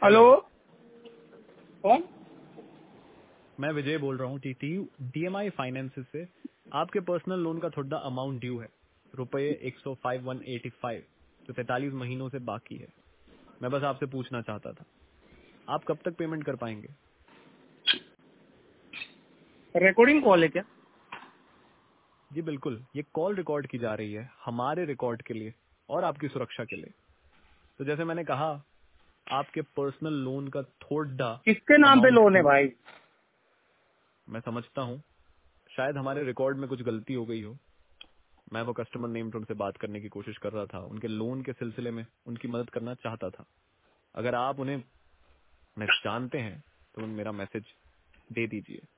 Hello. Hello. कौन? मैं विजय बोल रहा हूँ DMI फाइनेंस से। आपके पर्सनल लोन का थोड़ा अमाउंट ड्यू है, रुपए 105,185 जो 43 महीनों से बाकी है। मैं बस आपसे पूछना चाहता था, आप कब तक पेमेंट कर पाएंगे? रिकॉर्डिंग कॉल है क्या? जी बिल्कुल, ये कॉल रिकॉर्ड की जा रही है हमारे रिकॉर्ड के लिए और आपकी सुरक्षा के लिए। तो जैसे मैंने कहा, आपके पर्सनल लोन का थोड़ा किसके नाम पे अमाउंट लोन है ड्यू है। भाई? मैं समझता हूँ शायद हमारे रिकॉर्ड में कुछ गलती हो गई हो। मैं वो कस्टमर नेम पे उनसे बात करने की कोशिश कर रहा था, उनके लोन के सिलसिले में उनकी मदद करना चाहता था। अगर आप उन्हें जानते हैं तो मेरा मैसेज दे दीजिए।